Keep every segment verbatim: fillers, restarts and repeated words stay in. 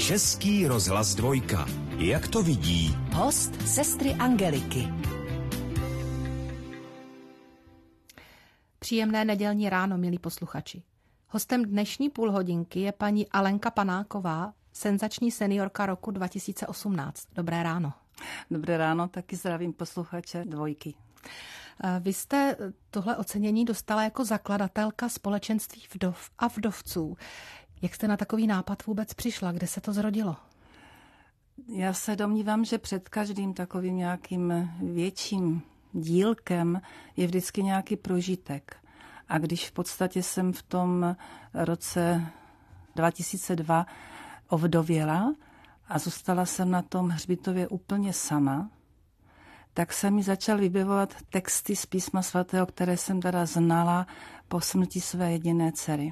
Český rozhlas dvojka. Jak to vidí? Host sestry Angeliky. Příjemné nedělní ráno, milí posluchači. Hostem dnešní půlhodinky je paní Alenka Panáková, senzační seniorka roku dva tisíce osmnáct. Dobré ráno. Dobré ráno, taky zdravím posluchače dvojky. Vy jste tohle ocenění dostala jako zakladatelka společenství vdov a vdovců. Jak jste na takový nápad vůbec přišla? Kde se to zrodilo? Já se domnívám, že před každým takovým nějakým větším dílkem je vždycky nějaký prožitek. A když v podstatě jsem v tom roce dva tisíce dva ovdověla a zůstala jsem na tom hřbitově úplně sama, tak se mi začal vybavovat texty z písma svatého, které jsem teda znala po smrti své jediné dcery,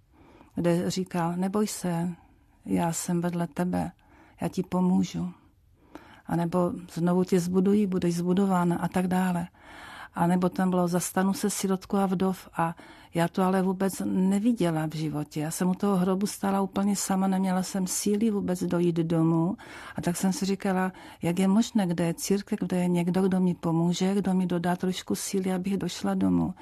kde říkal, neboj se, já jsem vedle tebe, já ti pomůžu. A nebo znovu tě zbudují, budeš zbudována a tak dále. A nebo tam bylo, zastanu se sirotku a vdov a já to ale vůbec neviděla v životě. Já jsem u toho hrobu stála úplně sama, neměla jsem síly vůbec dojít domů. A tak jsem si říkala, jak je možné, kde je církev, kde je někdo, kdo mi pomůže, kdo mi dodá trošku síly, abych došla domů.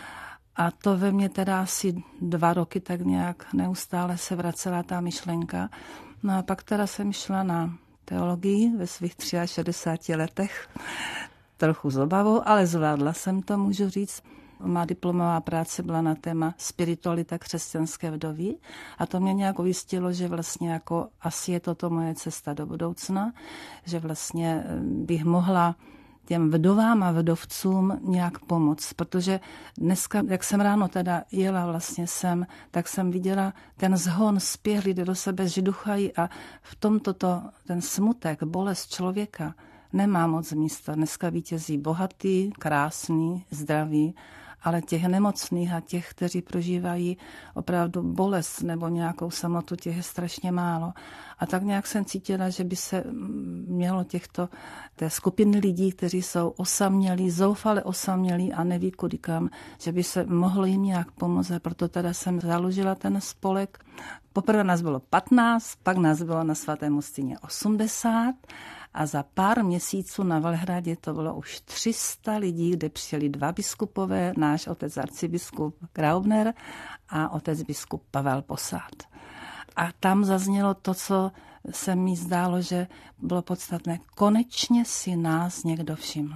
A to ve mně teda asi dva roky tak nějak neustále se vracela ta myšlenka. No a pak teda jsem šla na teologii ve svých šedesáti třech letech. Trochu s obavou, ale zvládla jsem to, můžu říct. Má diplomová práce byla na téma spiritualita křesťanské vdovy a to mě nějak ujistilo, že vlastně jako asi je toto moje cesta do budoucna, že vlastně bych mohla těm vdovám a vdovcům nějak pomoct, protože dneska, jak jsem ráno teda jela vlastně sem, tak jsem viděla ten zhon spěch, kde do sebe žduchají a v tomto to, ten smutek, bolest člověka nemá moc místa. Dneska vítězí bohatý, krásný, zdravý, ale těch nemocných a těch, kteří prožívají opravdu bolest nebo nějakou samotu, těch je strašně málo. A tak nějak jsem cítila, že by se mělo těchto té skupiny lidí, kteří jsou osamělí, zoufale osamělí a neví kudy kam, že by se mohlo jim nějak pomoct. A proto teda jsem založila ten spolek. Poprvé nás bylo patnáct, pak nás bylo na Svatém Hostině osmdesát. A za pár měsíců na Valhradě to bylo už tři sta lidí, kde přijeli dva biskupové, náš otec arcibiskup Graubner a otec biskup Pavel Posád. A tam zaznělo to, co se mi zdálo, že bylo podstatné. Konečně si nás někdo všiml.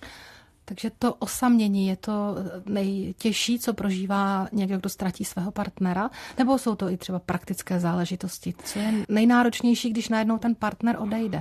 Takže to osamění je to nejtěžší, co prožívá někdo, kdo ztratí svého partnera? Nebo jsou to i třeba praktické záležitosti? Co je nejnáročnější, když najednou ten partner odejde?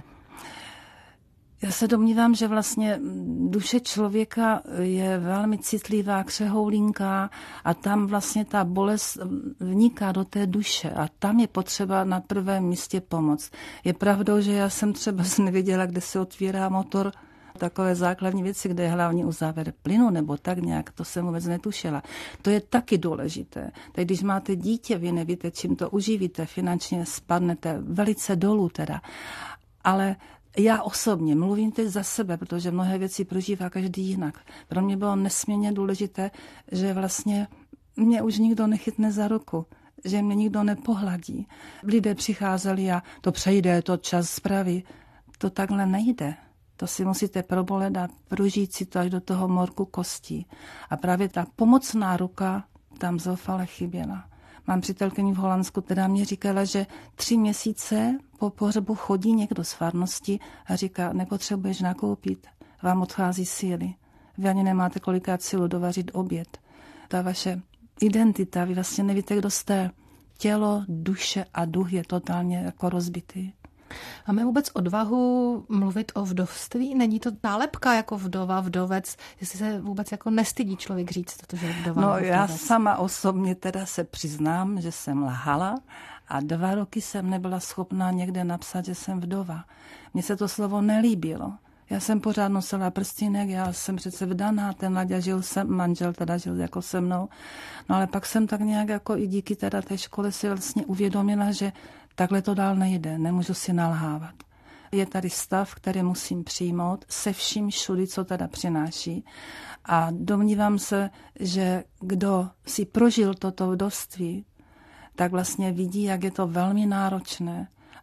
Já se domnívám, že vlastně duše člověka je velmi citlivá, křehoulinká a tam vlastně ta bolest vniká do té duše a tam je potřeba na prvém místě pomoc. Je pravdou, že já jsem třeba nevěděla, kde se otvírá motor, takové základní věci, kde je hlavní uzávěr plynu nebo tak nějak, to jsem vůbec netušila. To je taky důležité. Tak když máte dítě, vy nevíte, čím to uživíte, finančně spadnete velice dolů teda, ale já osobně mluvím teď za sebe, protože mnohé věci prožívá každý jinak. Pro mě bylo nesmírně důležité, že vlastně mě už nikdo nechytne za ruku, že mě nikdo nepohladí. Lidé přicházeli a to přejde, to čas spraví. To takhle nejde. To si musíte probolet a prožít si to až do toho morku kostí. A právě ta pomocná ruka tam zoufale chyběla. Mám přítelkyni v Holandsku, která mě říkala, že tři měsíce po pohřbu chodí někdo z farnosti a říká, nepotřebuješ nakoupit, vám odchází síly. Vy ani nemáte kolikrát sílu dovařit oběd. Ta vaše identita, vy vlastně nevíte, kdo jste. Tělo, duše a duch je totálně jako rozbitý. Máme vůbec odvahu mluvit o vdovství? Není to nálepka jako vdova, vdovec, jestli se vůbec jako nestydí člověk říct, protože je vdova? No já sama osobně teda se přiznám, že jsem lhala a dva roky jsem nebyla schopná někde napsat, že jsem vdova. Mně se to slovo nelíbilo. Já jsem pořád nosila prstínek, já jsem přece vdaná, ten Laďa žil sem, manžel teda žil jako se mnou. No ale pak jsem tak nějak jako i díky teda té škole si vlastně uvědomila, že takhle to dál nejde, nemůžu si nalhávat. Je tady stav, který musím přijmout se vším všudy, co teda přináší. A domnívám se, že kdo si prožil toto vdovství, tak vlastně vidí, jak je to velmi náročné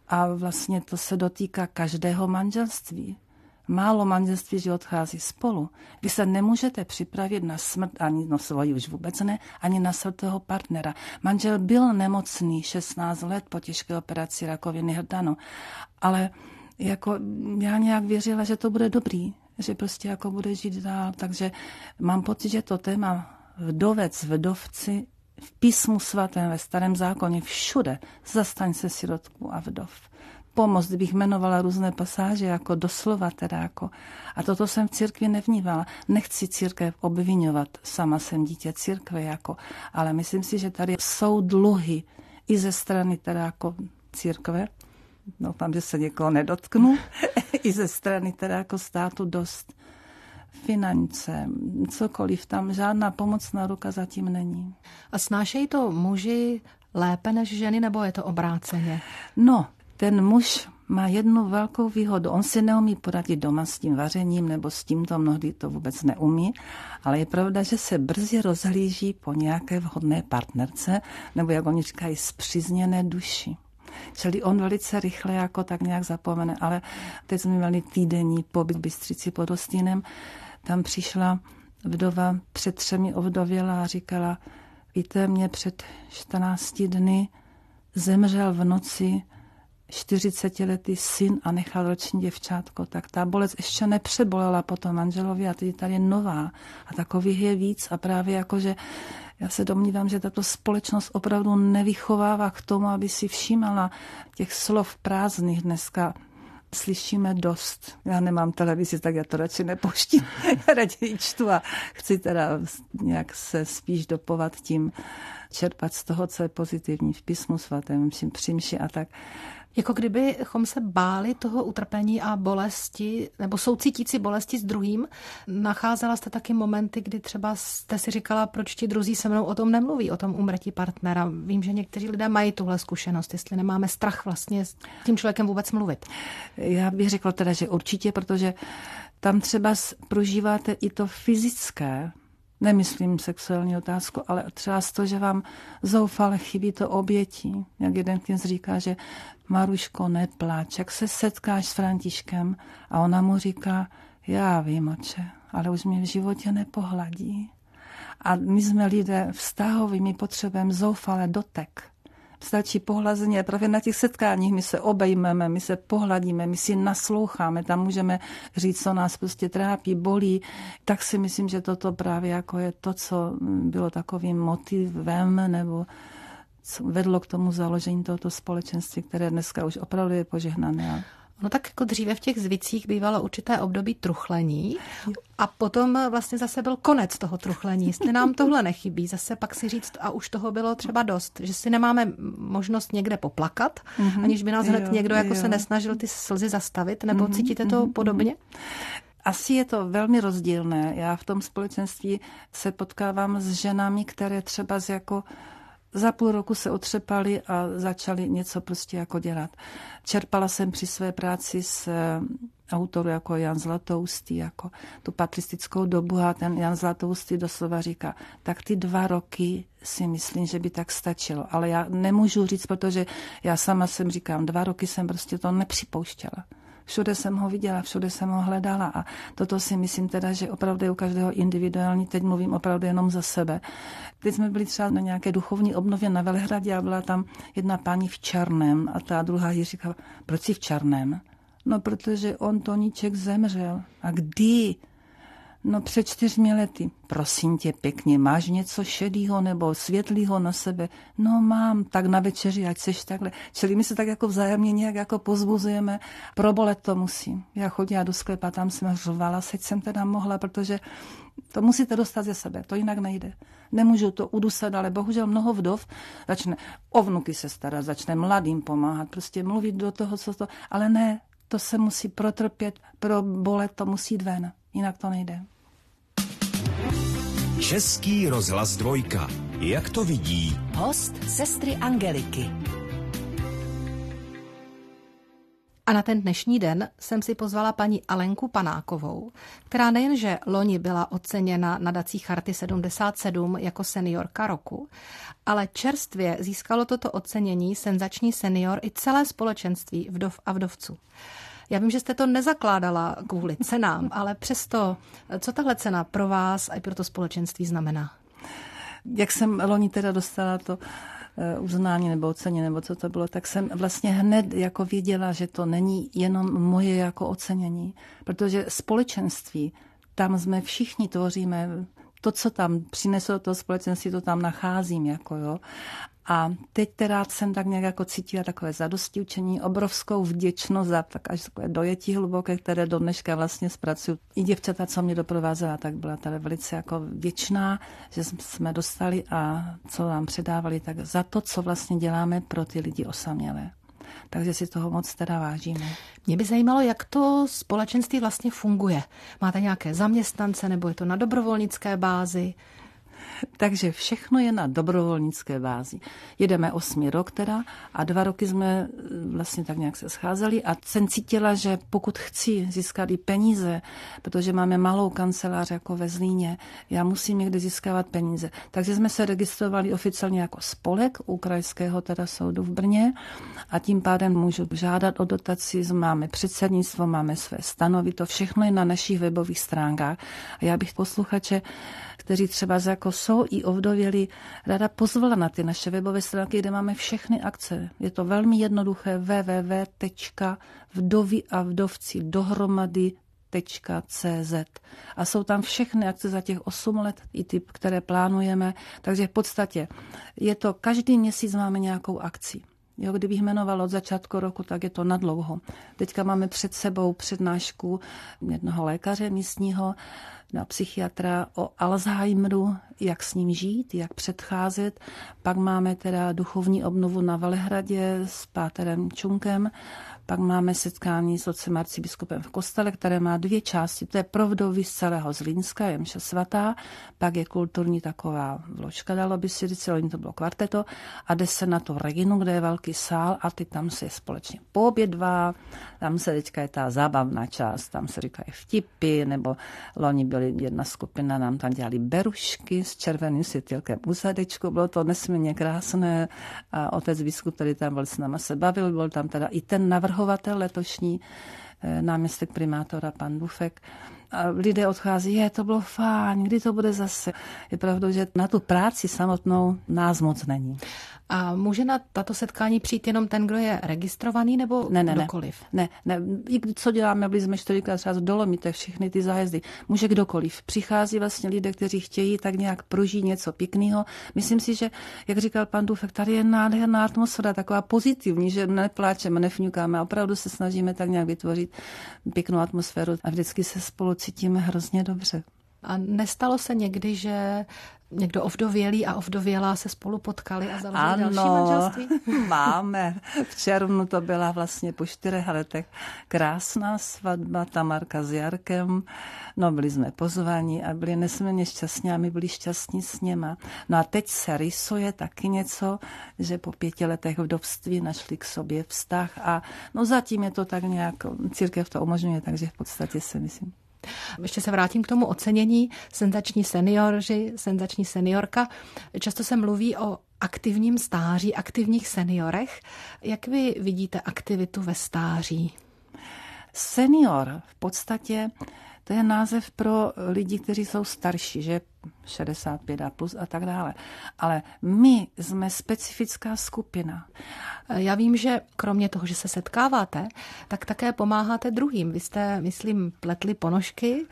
A vlastně to se dotýká každého manželství. Málo manželství, že odchází spolu. Vy se nemůžete připravit na smrt, ani no svoji už vůbec ne, ani na smrt toho partnera. Manžel byl nemocný šestnáct let po těžké operaci rakoviny hrdanu, ale jako já nějak věřila, že to bude dobrý, že prostě jako bude žít dál. Takže mám pocit, že to téma vdovec, vdovci v písmu svatém, ve starém zákoně, všude, zastaň se sirotku a vdov. Pomoc, kdybych jmenovala různé pasáže, jako doslova teda jako. A toto jsem v církvi nevnívala. Nechci církev obvinovat, sama jsem dítě církve jako, ale myslím si, že tady jsou dluhy i ze strany teda jako církve, no tam, že se někoho nedotknu, i ze strany teda jako státu dost. Finance, cokoliv tam, žádná pomocná ruka zatím není. A snášejí to muži lépe než ženy, nebo je to obráceně? No, ten muž má jednu velkou výhodu. On si neumí poradit doma s tím vařením nebo s tímto, mnohdy to vůbec neumí, ale je pravda, že se brzy rozhlíží po nějaké vhodné partnerce, nebo jak oni říkají, spřízněné duši. Čili on velice rychle jako tak nějak zapomene, ale teď jsme měli týdenní pobyt v Bystřici pod Hostýnem. Tam přišla vdova, před třemi ovdověla a říkala, víte, mě před čtrnácti dny zemřel v noci čtyřicetiletý syn a nechal roční děvčátko, tak ta bolest ještě nepřebolela po tom manželovi a teď tady je nová. A takových je víc a právě jakože já se domnívám, že tato společnost opravdu nevychovává k tomu, aby si všímala těch slov prázdných dneska. Slyšíme dost. Já nemám televizi, tak já to radši nepouštím. Já raději čtu a chci teda nějak se spíš dopovat tím, čerpat z toho, co je pozitivní v písmu svatém, přimši a tak. Jako kdybychom se báli toho utrpení a bolesti, nebo soucítící bolesti s druhým. Nacházela jste taky momenty, kdy třeba jste si říkala, proč ti druzí se mnou o tom nemluví, o tom úmrtí partnera. Vím, že někteří lidé mají tuhle zkušenost, jestli nemáme strach vlastně s tím člověkem vůbec mluvit. Já bych řekla teda, že určitě, protože tam třeba prožíváte i to fyzické, nemyslím sexuální otázku, ale třeba z toho, že vám zoufale chybí to obětí. Jak jeden kněz říká, že Maruško, nepláč, jak se setkáš s Františkem a ona mu říká, já vím, oče, ale už mě v životě nepohladí. A my jsme lidé vztahoví, my potřebujeme zoufale dotek. Stačí pohlazení a právě na těch setkáních my se obejmeme, my se pohladíme, my si nasloucháme, tam můžeme říct, co nás prostě trápí, bolí. Tak si myslím, že toto právě jako je to, co bylo takovým motivem nebo co vedlo k tomu založení tohoto společenství, které dneska už opravdu je požehnané. No tak jako dříve v těch zvicích bývalo určité období truchlení a potom vlastně zase byl konec toho truchlení. Jestli nám tohle nechybí, zase pak si říct, a už toho bylo třeba dost, že si nemáme možnost někde poplakat, mm-hmm. aniž by nás hned jo, někdo jako jo. se nesnažil ty slzy zastavit, nebo mm-hmm, cítíte to mm-hmm. podobně? Asi je to velmi rozdílné. Já v tom společenství se potkávám s ženami, které třeba z jako za půl roku se otřepali a začali něco prostě jako dělat. Čerpala jsem při své práci s autorů jako Jan Zlatoustý, jako tu patristickou dobu a ten Jan Zlatoustý doslova říká, tak ty dva roky si myslím, že by tak stačilo. Ale já nemůžu říct, protože já sama jsem říkám, dva roky jsem prostě to nepřipouštěla. Všude jsem ho viděla, všude jsem ho hledala a toto si myslím teda, že opravdu je u každého individuální, teď mluvím opravdu jenom za sebe. Teď jsme byli třeba na nějaké duchovní obnově na Velehradě a byla tam jedna paní v černém a ta druhá jí říkala, proč jsi v černém? No, protože on Toníček zemřel. A kdy? No, před čtyřmi lety. Prosím tě pěkně, máš něco šedýho nebo světlýho na sebe? No mám, tak na večeři, ať seš takhle. Čili my se tak jako vzájemně nějak jako pozbuzujeme. Probolet to musím. Já chodila do sklepa, tam jsem řvala, seď jsem teda mohla, protože to musíte dostat ze sebe, to jinak nejde. Nemůžu to udusat, ale bohužel mnoho vdov začne o vnuky se starat, začne mladým pomáhat, prostě mluvit do toho, co to, ale ne, to se musí protrpět, probolet, to musí jít ven, jinak to nejde. Český rozhlas dvojka. Jak to vidí? Host sestry Angeliky. A na ten dnešní den jsem si pozvala paní Alenku Panákovou, která nejenže loni byla oceněna nadací Charty sedmdesát sedm jako seniorka roku, ale čerstvě získalo toto ocenění senzační senior i celé společenství vdov a vdovců. Já vím, že jste to nezakládala kvůli cenám, ale přesto, co tahle cena pro vás a i pro to společenství znamená? Jak jsem loni teda dostala to uznání nebo ocenění, nebo co to bylo, tak jsem vlastně hned jako věděla, že to není jenom moje jako ocenění, protože společenství, tam jsme všichni tvoříme, to, co tam přineslo to společenství, to tam nacházím, jako jo. A teď teda jsem tak nějak jako cítila takové zadostiučení, obrovskou vděčnost za tak až takové dojetí hluboké, které do dneška vlastně zpracuju. I děvčata, co mě doprovázela, tak byla tady velice jako vděčná, že jsme dostali a co nám předávali, tak za to, co vlastně děláme pro ty lidi osamělé. Takže si toho moc teda vážíme. Mě by zajímalo, jak to společenství vlastně funguje. Máte nějaké zaměstnance nebo je to na dobrovolnické bázi? Takže všechno je na dobrovolnické bázi. Jedeme osmý rok teda a dva roky jsme vlastně tak nějak se scházeli a jsem cítila, že pokud chci získat i peníze, protože máme malou kancelář jako ve Zlíně, já musím někde získávat peníze. Takže jsme se registrovali oficiálně jako spolek u krajského teda soudu v Brně a tím pádem můžu žádat o dotaci, máme předsednictvo, máme své stanovy, to všechno je na našich webových stránkách. A já bych posluchače, kteří třeba jako jsou i ovdověli, ráda pozvala na ty naše webové stránky, kde máme všechny akce. Je to velmi jednoduché w w w tečka vdovy a vdovci dohromady tečka cé zet. A jsou tam všechny akce za těch osm let, i ty, které plánujeme. Takže v podstatě je to, každý měsíc máme nějakou akci. Jo, kdybych jmenovala od začátku roku, tak je to nadlouho. Teďka máme před sebou přednášku jednoho lékaře místního, na psychiatra o Alzheimeru, jak s ním žít, jak předcházet. Pak máme teda duchovní obnovu na Valehradě s páterem Čunkem. Pak máme setkání s otcem arcibiskupem v kostele, které má dvě části. To je pro vdovy z celého Zlínska, je mše svatá. Pak je kulturní taková vločka, dalo by si říct, to bylo kvarteto. A jde se na to Reginu, kde je velký sál a ty tam se společně poobědvá. Tam se teďka je ta zábavná část, tam se říkají vtipy, nebo loni byly jedna skupina, nám tam dělali berušky s červeným světilkem u zadečku. Bylo to nesmírně krásné. A otec biskup, který tam byl s náma se bavil, byl tam teda i ten navrhovatel letošní, náměstek primátora pan Dufek. A lidé odchází, je, to bylo fajn, kdy to bude zase. Je pravda, že na tu práci samotnou nás moc není. A může na tato setkání přijít jenom ten, kdo je registrovaný, nebo ne, ne, kdokoliv? Ne, ne, i co děláme, byli jsme čtyřikrát třeba z Dolomitech, všechny ty zájezdy. Může kdokoliv. Přichází vlastně lidé, kteří chtějí tak nějak prožít něco pěkného. Myslím si, že, jak říkal pan Dufek, tady je nádherná atmosféra, taková pozitivní, že nepláčeme, nefňukáme, opravdu se snažíme tak nějak vytvořit pěknou atmosféru a vždycky se spolu cítíme hrozně dobře. A nestalo se někdy, že někdo ovdovělý a ovdovělá se spolu potkali a založili další manželství? Máme. V červnu to byla vlastně po čtyřech letech krásná svatba Tamarka s Jarkem. No, byli jsme pozvaní a byli nesmírně šťastní a my byli šťastní s něma. No a teď se rysuje taky něco, že po pěti letech vdovství našli k sobě vztah a no zatím je to tak nějak, církev to umožňuje, takže v podstatě si myslím. Ještě se vrátím k tomu ocenění senzační seniorži, senzační seniorka. Často se mluví o aktivním stáří, aktivních seniorech. Jak vy vidíte aktivitu ve stáří? Senior v podstatě to je název pro lidi, kteří jsou starší, že šedesát pět a plus a tak dále. Ale my jsme specifická skupina. Já vím, že kromě toho, že se setkáváte, tak také pomáháte druhým. Vy jste, myslím, pletli ponožky.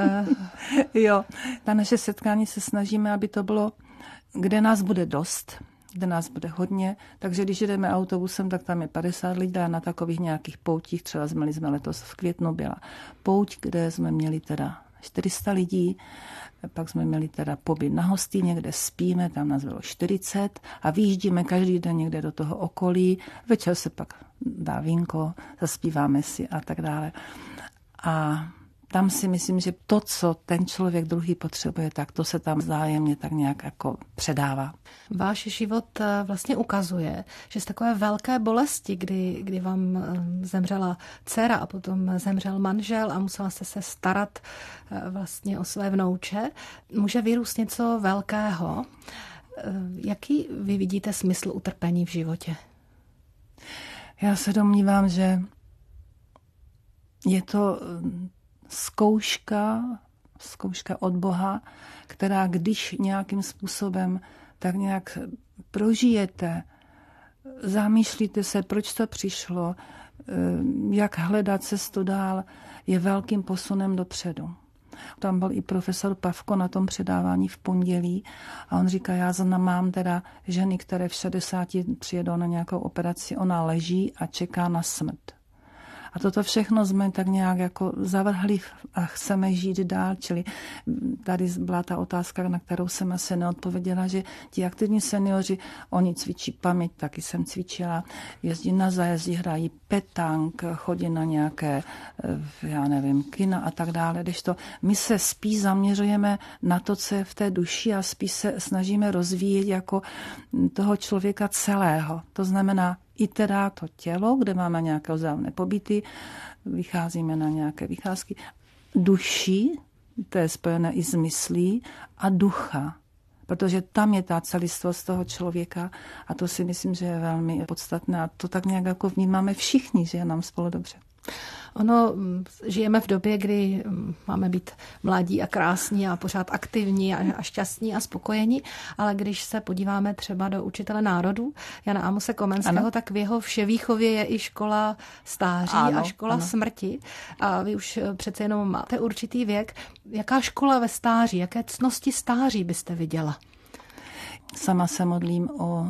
Jo, ta naše setkání se snažíme, aby to bylo, kde nás bude dost, kde nás bude hodně, takže když jdeme autobusem, tak tam je padesát lidí a na takových nějakých poutích, třeba jsme, jsme letos v květnu byla pouť, kde jsme měli teda čtyři sta lidí, pak jsme měli teda pobyt na Hostýně, kde spíme, tam nás bylo čtyřicet a vyjíždíme každý den někde do toho okolí, večer se pak dá vínko, zaspíváme si a tak dále. A tam si myslím, že to, co ten člověk druhý potřebuje, tak to se tam vzájemně tak nějak jako předává. Váš život vlastně ukazuje, že z takové velké bolesti, kdy, kdy vám zemřela dcera a potom zemřel manžel a musela jste se starat vlastně o své vnouče, může vyrůst něco velkého. Jaký vy vidíte smysl utrpení v životě? Já se domnívám, že je to zkouška, zkouška od Boha, která když nějakým způsobem tak nějak prožijete, zamýšlíte se, proč to přišlo, jak hledat cestu dál, je velkým posunem dopředu. Tam byl i profesor Pavko na tom předávání v pondělí a on říká, já znám mám teda ženy, které v šedesáti přijedou na nějakou operaci, ona leží a čeká na smrt. A toto všechno jsme tak nějak jako zavrhli a chceme žít dál. Čili tady byla ta otázka, na kterou jsem asi neodpověděla, že ti aktivní seniori, oni cvičí paměť, taky jsem cvičila, jezdí na zájezdí, hrají petang, chodí na nějaké, já nevím, kina a tak dále. Kdežto my se spíš zaměřujeme na to, co je v té duši a spíš se snažíme rozvíjet jako toho člověka celého. To znamená, i teda to tělo, kde máme nějaké vzájemné pobyty, vycházíme na nějaké vycházky, duši, to je spojené i s myslí, a ducha, protože tam je ta celistvost toho člověka a to si myslím, že je velmi podstatné a to tak nějak jako vnímáme všichni, že je nám spolu dobře. Ono, žijeme v době, kdy máme být mladí a krásní a pořád aktivní a, a šťastní a spokojení, ale když se podíváme třeba do učitele národů Jana Amose Komenského, ano. tak v jeho vševýchově je i škola stáří ano, a škola ano. smrti. A vy už přece jenom máte určitý věk. Jaká škola ve stáří, jaké ctnosti stáří byste viděla? Sama se modlím o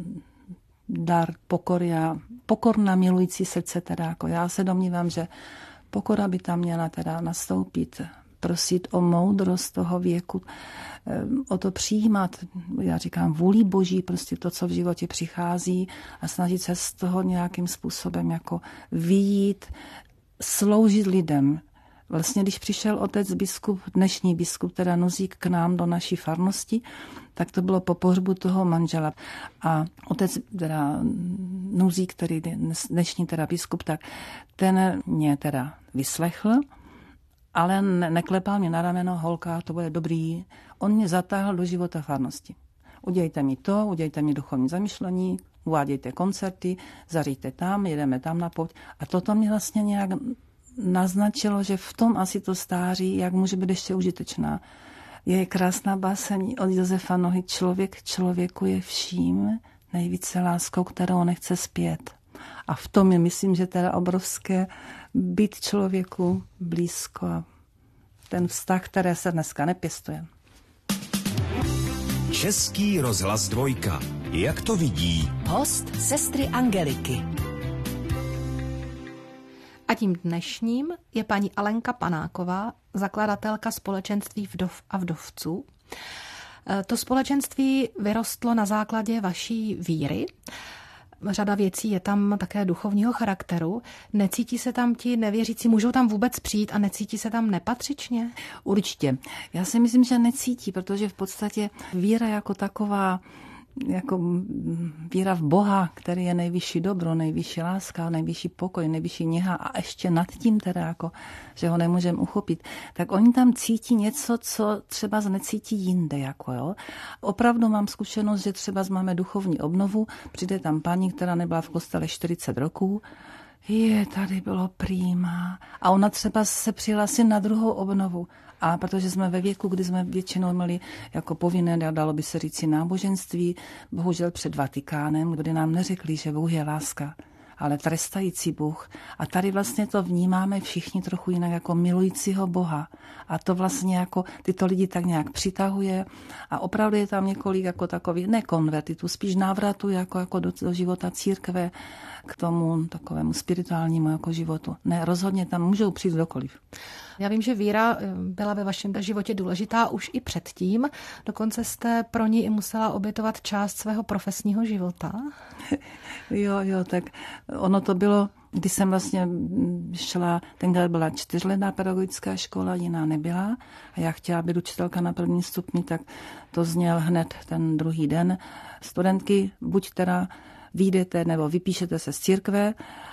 dar pokory a pokorná milující srdce teda, jako já se domnívám, že pokora by tam měla teda nastoupit, prosit o moudrost toho věku, o to přijímat, já říkám, vůli Boží, prostě to, co v životě přichází a snažit se z toho nějakým způsobem jako vyjít, sloužit lidem. Vlastně, když přišel otec biskup, dnešní biskup, teda Nuzík k nám do naší farnosti, tak to bylo po pohřbu toho manžela. A otec, teda Nuzík, který dnešní teda biskup, tak ten mě teda vyslechl, ale neklepal mě na rameno, holka, to bude dobrý. On mě zatáhl do života farnosti. Udějte mi to, udějte mi duchovní zamyšlení, uvádějte koncerty, zaříďte tam, jedeme tam na pouť. A toto mě vlastně nějak naznačilo, že v tom asi to stáří, jak může být ještě užitečná. Je krásná báseň od Josefa Nohy. Člověk člověku je vším nejvíce láskou, kterou nechce zpět. A v tom je, myslím, že teda obrovské být člověku blízko a ten vztah, který se dneska nepěstuje. Český rozhlas dvojka. Jak to vidí? Host sestry Angeliky. A tím dnešním je paní Alenka Panáková, zakladatelka společenství vdov a vdovců. To společenství vyrostlo na základě vaší víry. Řada věcí je tam také duchovního charakteru. Necítí se tam ti nevěřící, můžou tam vůbec přijít a necítí se tam nepatřičně? Určitě. Já si myslím, že necítí, protože v podstatě víra jako taková, jako víra v Boha, který je nejvyšší dobro, nejvyšší láska, nejvyšší pokoj, nejvyšší něha a ještě nad tím teda, jako, že ho nemůžeme uchopit, tak oni tam cítí něco, co třeba necítí jinde. Jako, jo. Opravdu mám zkušenost, že třeba máme duchovní obnovu, přijde tam paní, která nebyla v kostele čtyřicet roků, je, tady bylo prýma. A ona třeba se přihlásí na druhou obnovu. A protože jsme ve věku, kdy jsme většinou měli jako povinné, dalo by se říci, náboženství, bohužel před Vatikánem, kdy nám neřekli, že Bůh je láska, ale trestající Bůh. A tady vlastně to vnímáme všichni trochu jinak jako milujícího Boha. A to vlastně jako tyto lidi tak nějak přitahuje. A opravdu je tam několik jako takových, ne konvertitů, spíš návratů jako, jako do, do života církve, k tomu takovému spirituálnímu jako životu. Ne, rozhodně tam můžou přijít kdokoliv. Já vím, že víra byla ve vašem životě důležitá už i předtím. Dokonce jste pro ní i musela obětovat část svého profesního života. Jo, jo, tak ono to bylo Když jsem vlastně šla, tenkrát byla čtyřletá pedagogická škola, jiná nebyla a já chtěla být učitelka na prvním stupni, tak to zněl hned ten druhý den. Studentky, buď teda vyjdete nebo vypíšete se z církve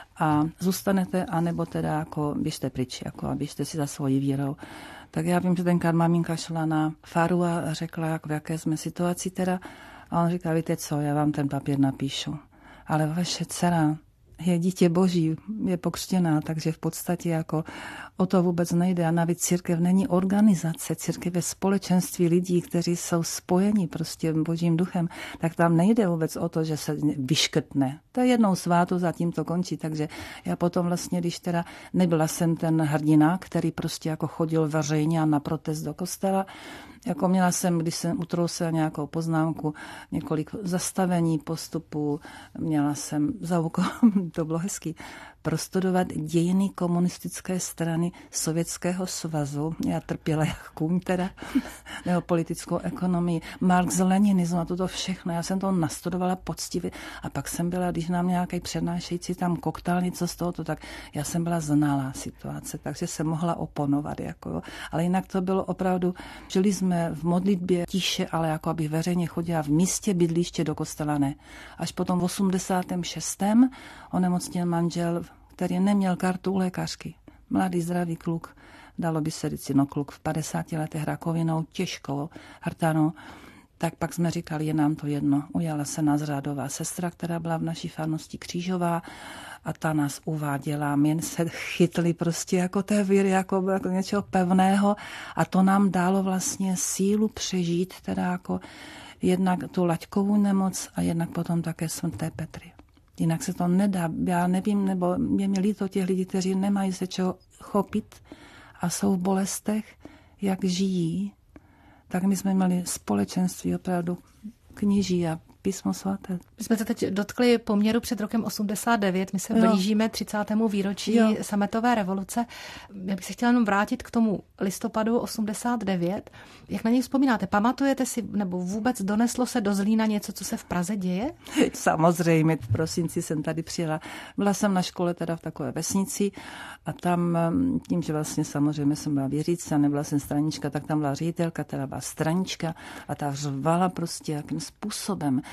a zůstanete, anebo teda jako běžte pryč, jako a běžte si za svojí vírou. Tak já vím, že tenkrát maminka šla na faru a řekla, jako v jaké jsme situaci teda. A on říká, víte co, já vám ten papír napíšu. Ale vaše dcera je dítě boží, je pokřtěná, takže v podstatě jako o to vůbec nejde. A navíc církev není organizace, církev je společenství lidí, kteří jsou spojeni prostě božím duchem, tak tam nejde vůbec o to, že se vyškrtne. To je jednou svátost a tím to končí, takže já potom vlastně, když teda nebyla jsem ten hrdina, který prostě jako chodil veřejně na protest do kostela, jako měla jsem, když jsem utrousila nějakou poznámku, několik zastavení postupů, měla jsem za úkol, to bylo hezký, prostudovat dějiny komunistické strany Sovětského svazu. Já trpěla jak kůň teda, nebo politickou ekonomii, Marx, Leninismus a toto všechno. Já jsem to nastudovala poctivě a pak jsem byla, když nám nějaký přednášející tam koktal něco z tohoto, tak já jsem byla znalá situace, takže jsem mohla oponovat. Jako, ale jinak to bylo opravdu, žili jsme v modlitbě tiše, ale jako aby veřejně chodila v místě bydliště do kostela ne. Až potom v osmdesátém šestém onemocněl manžel, který neměl kartu u lékařky. Mladý, zdravý kluk, dalo by se říct, no kluk v padesáti letech rakovinou, těžkou hrtanou. Tak pak jsme říkali, je nám to jedno. Ujala se nás řádová sestra, která byla v naší farnosti Křížová a ta nás uváděla. My se chytli prostě jako té víry, jako, jako něčeho pevného a to nám dalo vlastně sílu přežít, teda jako jednak tu laťkovou nemoc a jednak potom také svaté Petry. Jinak se to nedá. Já nevím, nebo je mi líto těch lidí, kteří nemají se čeho chopit a jsou v bolestech, jak žijí. Tak my jsme měli společenství opravdu kněží a písmo svaté. My jsme se teď dotkli poměru před rokem osmdesát devět, my se jo. blížíme třicátému výročí jo. sametové revoluce. Já bych se chtěla jenom vrátit k tomu listopadu osmdesát devět. Jak na něj vzpomínáte? Pamatujete si, nebo vůbec doneslo se do Zlína něco, co se v Praze děje? Samozřejmě, v prosinci jsem tady přijela. Byla jsem na škole teda v takové vesnici a tam tím, že vlastně samozřejmě jsem byla věřící a nebyla jsem stranička, tak tam byla ředitelka, teda byla stranička a ta řvala prostě jakým způsobem.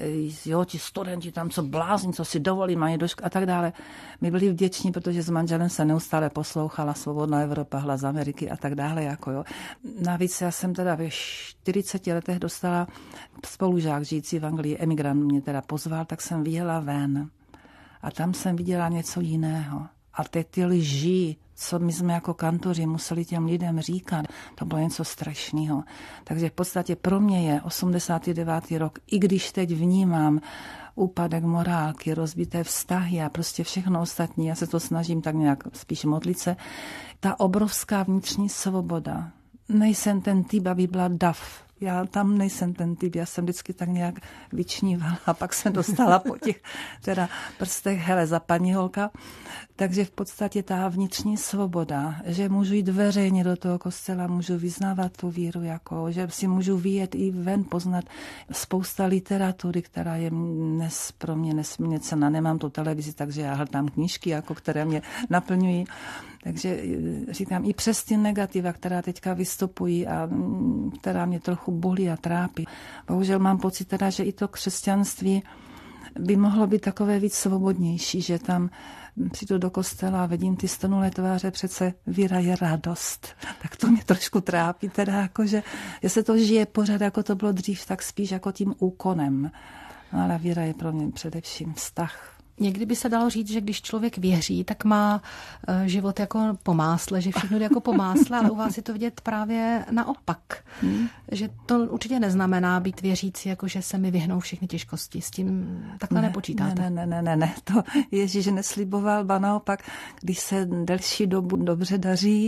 Jo, ti studenti tam co blázni, co si dovolí, mají do školy a tak dále. My byli vděční, protože s manželem se neustále poslouchala Svobodná Evropa, Hlas Ameriky a tak dále. Jako jo. Navíc já jsem teda ve čtyřiceti letech dostala spolužák žijící v Anglii, emigrant mě teda pozval, tak jsem vyjela ven a tam jsem viděla něco jiného. A teď ty lži, co my jsme jako kantoři museli těm lidem říkat, to bylo něco strašného. Takže v podstatě pro mě je osmdesátý devátý rok, i když teď vnímám úpadek morálky, rozbité vztahy a prostě všechno ostatní, já se to snažím tak nějak spíš modlit se, ta obrovská vnitřní svoboda. Nejsem ten typ, aby byla dav. Já tam nejsem ten typ, já jsem vždycky tak nějak vyčnívala a pak jsem dostala po těch teda prstech, hele, za paní holka. Takže v podstatě ta vnitřní svoboda, že můžu jít veřejně do toho kostela, můžu vyznávat tu víru, jako, že si můžu vyjet i ven, poznat spousta literatury, která je dnes pro mě nesmírně cenná. Nemám tu televizi, takže já hledám knížky, jako, které mě naplňují. Takže říkám, i přes ty negativa, která teďka vystupují a která mě trochu bolí a trápí. Bohužel mám pocit teda, že i to křesťanství by mohlo být takové víc svobodnější, že tam přijdu do kostela a vidím ty stonulé tváře, přece víra je radost. Tak to mě trošku trápí, teda jako, že, že se to žije pořád, jako to bylo dřív, tak spíš jako tím úkonem. No, ale víra je pro mě především vztah. Někdy by se dalo říct, že když člověk věří, tak má život jako po másle, že všechno jde jako po másle, ale u vás je to vidět právě naopak. Hmm. Že to určitě neznamená být věřící, jako že se mi vyhnou všechny těžkosti. S tím takhle ne, nepočítáte. Ne, ne, ne, ne, ne, to Ježíš nesliboval, ba naopak, když se delší dobu dobře daří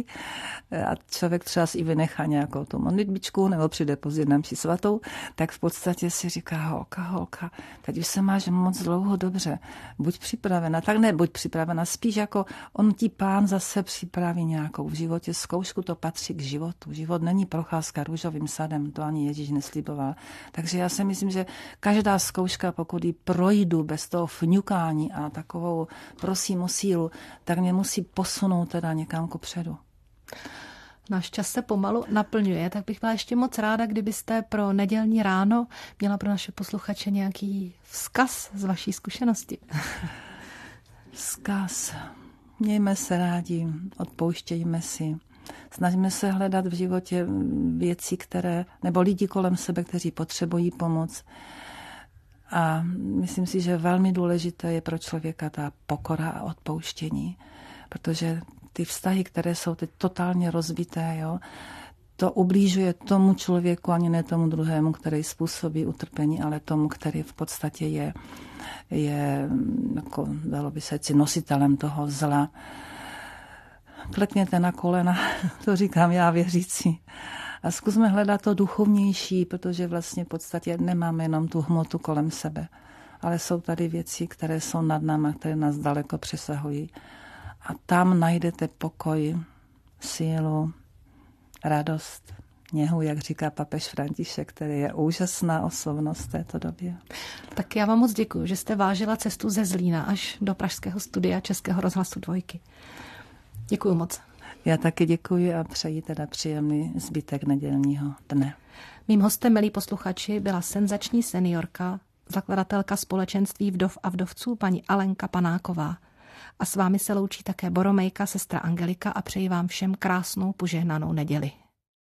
a člověk třeba i vynechá nějakou tu modlitbičku nebo přijde pozdě na mši svatou, tak v podstatě si říká, holka, holka, teď už se máš moc dlouho dobře. buď připravena, tak ne buď připravena, spíš jako on ti pán zase připraví nějakou v životě zkoušku, to patří k životu. Život není procházka růžovým sadem, to ani Ježíš nesliboval. Takže já si myslím, že každá zkouška, pokud ji projdu bez toho fňukání a takovou prosím o sílu, tak mě musí posunout teda někam kupředu. Náš čas se pomalu naplňuje, tak bych byla ještě moc ráda, kdybyste pro nedělní ráno měla pro naše posluchače nějaký vzkaz z vaší zkušenosti. Vzkaz. Mějme se rádi, odpouštějme si. Snažíme se hledat v životě věci, které, nebo lidi kolem sebe, kteří potřebují pomoc. A myslím si, že velmi důležité je pro člověka ta pokora a odpouštění, protože ty vztahy, které jsou teď totálně rozbité, jo, to ublížuje tomu člověku, ani ne tomu druhému, který způsobí utrpení, ale tomu, který v podstatě je, je jako, dalo by se říct, nositelem toho zla. Klekněte na kolena, to říkám já věřící. A zkusme hledat to duchovnější, protože vlastně v podstatě nemáme jenom tu hmotu kolem sebe, ale jsou tady věci, které jsou nad námi, které nás daleko přesahují. A tam najdete pokoj, sílu, radost, něhu, jak říká papež František, který je úžasná osobnost v této době. Tak já vám moc děkuji, že jste vážila cestu ze Zlína až do pražského studia Českého rozhlasu Dvojky. Děkuji moc. Já taky děkuji a přeji teda příjemný zbytek nedělního dne. Mým hostem, milí posluchači, byla senzační seniorka, zakladatelka společenství vdov a vdovců paní Alenka Panáková. A s vámi se loučí také Boromejka, sestra Angelika a přeji vám všem krásnou požehnanou neděli.